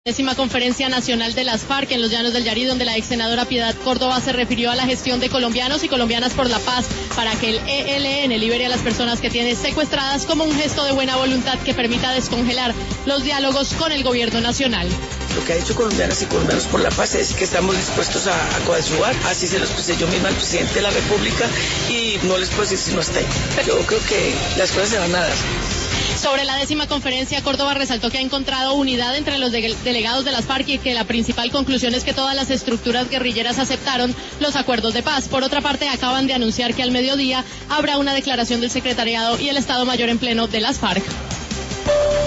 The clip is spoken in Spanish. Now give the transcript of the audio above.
Décima Conferencia Nacional de las FARC en los Llanos del Yarí, donde la ex senadora Piedad Córdoba se refirió a la gestión de colombianos y colombianas por la paz para que el ELN libere a las personas que tiene secuestradas como un gesto de buena voluntad que permita descongelar los diálogos con el gobierno nacional. Lo que ha dicho colombianas y colombianos por la paz es que estamos dispuestos a coadyuvar, así se los expresé yo misma al presidente de la República y no les puedo decir si no está ahí. Yo creo que las cosas se van a dar. Sobre la décima conferencia, Córdoba resaltó que ha encontrado unidad entre los delegados de las FARC y que la principal conclusión es que todas las estructuras guerrilleras aceptaron los acuerdos de paz. Por otra parte, acaban de anunciar que al mediodía habrá una declaración del secretariado y el Estado Mayor en pleno de las FARC.